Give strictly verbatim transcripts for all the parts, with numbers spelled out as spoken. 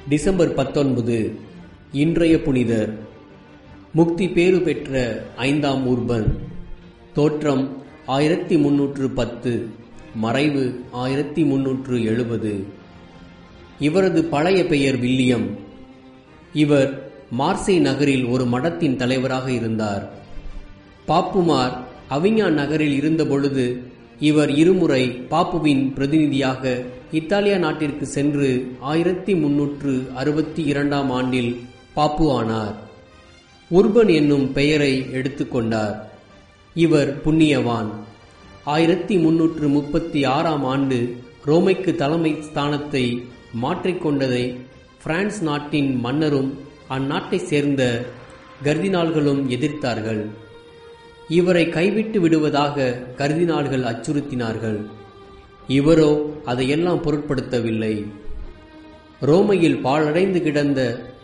December பத்தொன்பது இன்றைய புனிதர். முக்தி பேறு பெற்ற ஐந்தாம் ஊர்பன். தோற்றம் ஆயிரத்தி முன்னூற்று பத்து, மறைவு ஆயிரத்தி முன்னூற்று எழுபது. இவரது பழைய பெயர் வில்லியம். இவர் மார்சே நகரில் ஒரு மடத்தின் தலைவராக இருந்தார். பாப்புமார் அவிஞான் நகரில் இருந்தபொழுது இவர் இருமுறை பாப்புவின் பிரதிநிதியாக இத்தாலியா நாட்டிற்கு சென்று ஆயிரத்தி முன்னூற்று அறுபத்தி இரண்டாம் ஆண்டில் பாப்பு ஆனார். உர்பன் என்னும் பெயரை எடுத்துக்கொண்டார். இவர் புண்ணியவான். ஆயிரத்தி முன்னூற்று முப்பத்தி ஆறாம் ஆண்டு ரோமைக்கு தலைமை ஸ்தானத்தை மாற்றிக்கொண்டதை பிரான்ஸ் நாட்டின் மன்னரும் அந்நாட்டை சேர்ந்த கர்தினால்களும் எதிர்த்தார்கள். இவரை கைவிட்டு விடுவதாக கர்தினால்கள் அச்சுறுத்தினார்கள். இவரோ அதையெல்லாம் பொருட்படுத்தவில்லை. ரோமையில் பாழடைந்து கிடந்த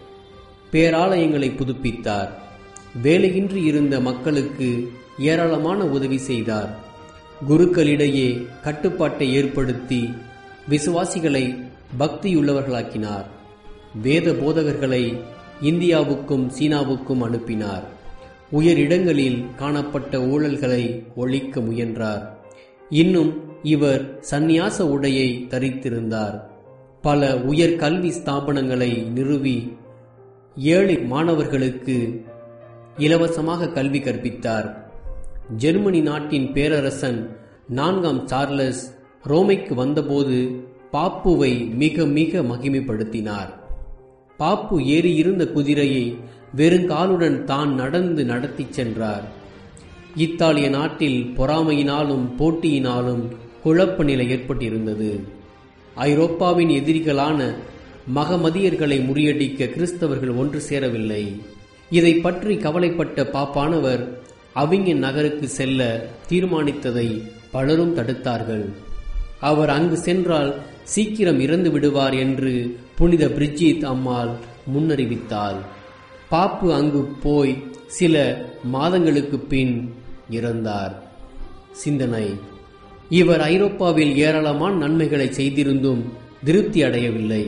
பேராலயங்களை புதுப்பித்தார். வேலையின்றி இருந்த மக்களுக்கு ஏராளமான உதவி செய்தார். குருக்களிடையே கட்டுப்பாட்டை ஏற்படுத்தி விசுவாசிகளை பக்தியுள்ளவர்களாக்கினார். வேத போதகர்களை இந்தியாவுக்கும் சீனாவுக்கும் அனுப்பினார். உயர் இடங்களில் காணப்பட்ட ஊழல்களை ஒழிக்க முயன்றார். இன்னும் இவர் சந்நியாச உடையை தரித்திருந்தார். பல உயர் கல்வி ஸ்தாபனங்களை நிறுவி ஏழை மாணவர்களுக்கு இலவசமாக கல்வி கற்பித்தார். ஜெர்மனி நாட்டின் பேரரசன் நான்காம் சார்லஸ் ரோமைக்கு வந்தபோது பாப்புவை மிக மிக மகிமைப்படுத்தினார். பாப்பு ஏறியிருந்த குதிரையை வெறுங்காலுடன் தான் நடந்து நடத்தி சென்றார். இத்தாலிய நாட்டில் பொறாமையினாலும் போட்டியினாலும் குழப்ப நிலை ஏற்பட்டிருந்தது. ஐரோப்பாவின் எதிரிகளான மகமதியர்களை முறியடிக்க கிறிஸ்தவர்கள் ஒன்று சேரவில்லை. இதை பற்றி கவலைப்பட்ட பாப்பானவர் அவிஞன் நகருக்கு செல்ல தீர்மானித்ததை பலரும் தடுத்தார்கள். அவர் அங்கு சென்றால் சீக்கிரம் இறந்து விடுவார் என்று புனித பிரிஜித் அம்மாள் முன்னறிவித்தாள். பாப்பு அங்கு போய் சில மாதங்களுக்கு பின் இறந்தார். சிந்தனை: இவர் ஐரோப்பாவில் ஏராளமான நன்மைகளை செய்திருந்தும் திருப்தி அடையவில்லை.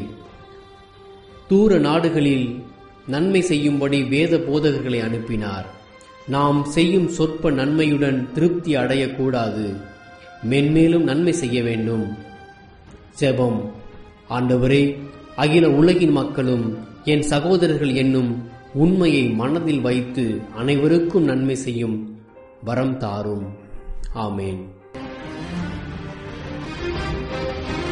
தூர நாடுகளில் நன்மை செய்யும்படி வேத போதகர்களை அனுப்பினார். நாம் செய்யும் சொற்ப நன்மையுடன் திருப்தி அடையக்கூடாது. மென்மேலும் நன்மை செய்ய வேண்டும். ஜெபம்: ஆண்டவரே, அகில உலகின் மக்களும் என் சகோதரர்கள் என்னும் உண்மையை மனதில் வைத்து அனைவருக்கும் நன்மை செய்யும் வரம் தாரும். ஆமேன்.